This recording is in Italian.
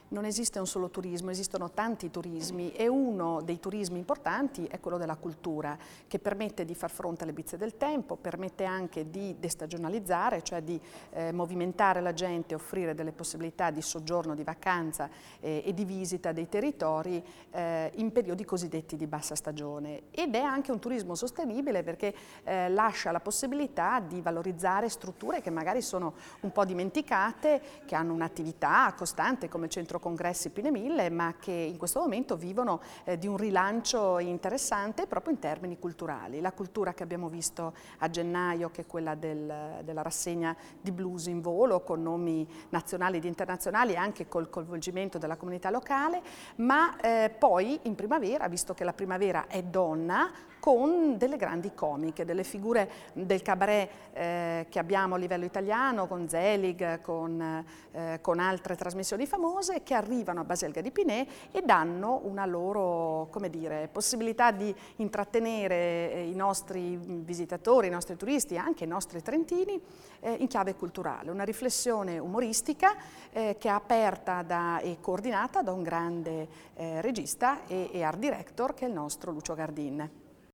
non esiste un solo turismo, esistono tanti turismi e uno dei turismi importanti è quello della cultura, che permette di far fronte alle bizze del tempo, permette anche di destagionalizzare, cioè di movimentare la gente, offrire delle possibilità di soggiorno, di vacanza e di visita dei territori in periodi cosiddetti di bassa stagione. Ed è anche un turismo sostenibile perché lascia la possibilità di valorizzare strutture che magari sono un po' dimenticate, che hanno un'attività costante come il centro congressi Pine 1000, ma che in questo momento vivono di un rilancio interessante proprio in termini culturali. La cultura che abbiamo visto a gennaio, che è quella della rassegna di blues in volo con nomi nazionali ed internazionali, anche col coinvolgimento della comunità locale, ma poi in primavera, visto che la primavera è donna, con delle grandi comiche, delle figure del cabaret che abbiamo a livello italiano, con Zelig, con altre trasmissioni famose, che arrivano a Baselga di Pinè e danno una loro, come dire, possibilità di intrattenere i nostri visitatori, i nostri turisti, anche i nostri trentini, in chiave culturale. Una riflessione umoristica che è aperta e coordinata da un grande regista e art director che è il nostro Lucio Gardin.